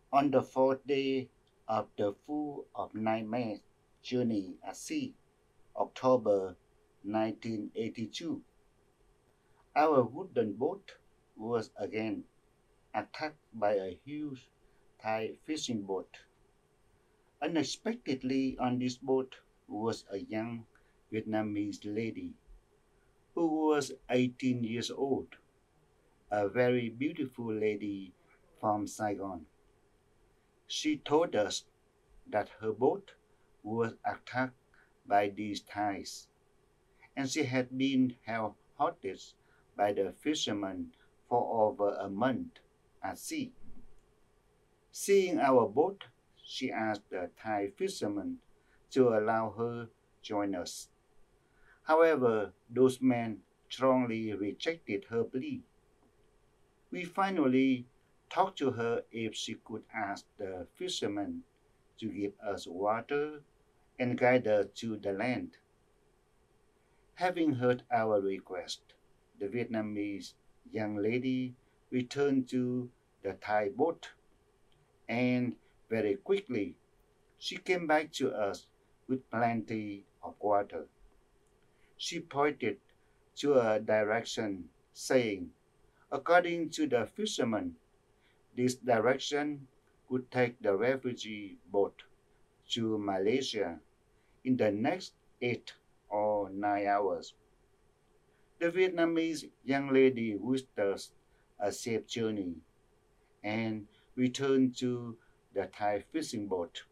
On the fourth day of the full of 9 months journey at sea, October 1982, our wooden boat was again attacked by a huge Thai fishing boat. Unexpectedly on this boat was a young Vietnamese lady who was 18 years old, a very beautiful lady from Saigon. She told us that her boat was attacked by these Thais, and she had been held hostage by the fishermen for over a month at sea. Seeing our boat, she asked the Thai fishermen to allow her join us. However, those men strongly rejected her plea. We finally talked to her if she could ask the fishermen to give us water and guide us to the land. Having heard our request, the Vietnamese young lady returned to the Thai boat, and very quickly she came back to us with plenty of water. She pointed to a direction, saying, according to the fishermen, this direction would take the refugee boat to Malaysia in the next 8 or 9 hours. The Vietnamese young lady wished us a safe journey and returned to the Thai fishing boat.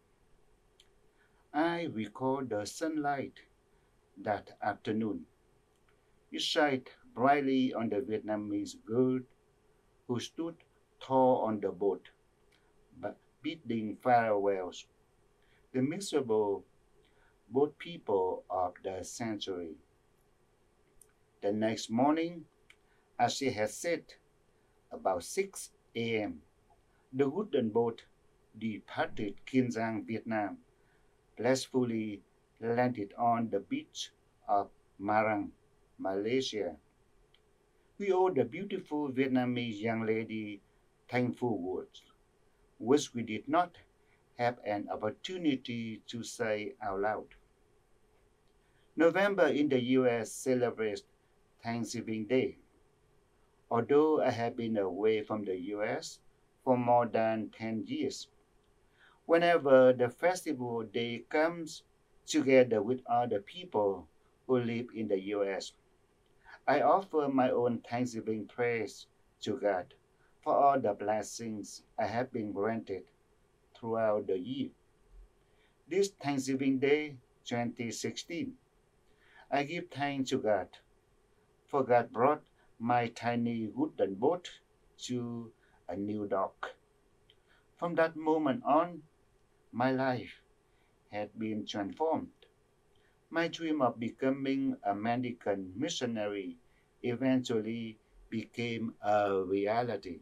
I recall the sunlight that afternoon. It shined brightly on the Vietnamese girl who stood tall on the boat, but bidding farewells. The miserable boat people of the century. The next morning, as she had said, about 6 a.m., the wooden boat departed Kiên Giang, Vietnam, blissfully landed on the beach of Marang, Malaysia. We owe the beautiful Vietnamese young lady thankful words, which we did not have an opportunity to say out loud. November in the US celebrates Thanksgiving Day. Although I have been away from the US for more than 10 years, whenever the festival day comes, together with other people who live in the US, I offer my own Thanksgiving praise to God for all the blessings I have been granted throughout the year. This Thanksgiving Day 2016, I give thanks to God, for God brought my tiny wooden boat to a new dock. From that moment on, my life had been transformed. My dream of becoming a American missionary eventually became a reality.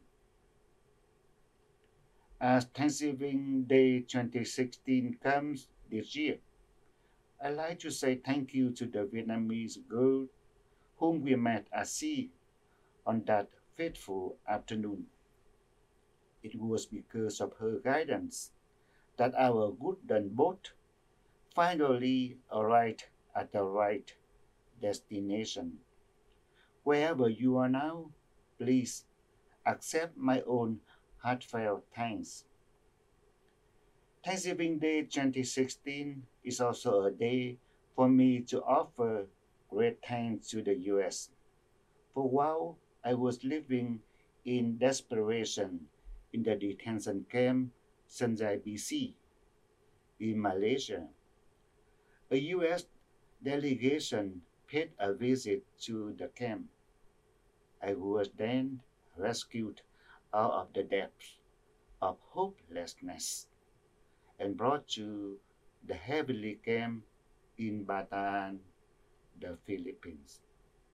As Thanksgiving Day 2016 comes this year, I'd like to say thank you to the Vietnamese girl whom we met at sea on that fateful afternoon. It was because of her guidance that our wooden boat finally arrived at the right destination. Wherever you are now, please accept my own heartfelt thanks. Thanksgiving Day 2016 is also a day for me to offer great thanks to the US. For while I was living in desperation in the detention camp Sanjay BC in Malaysia, a US delegation paid a visit to the camp. I was then rescued out of the depths of hopelessness and brought to the heavenly camp in Bataan, the Philippines.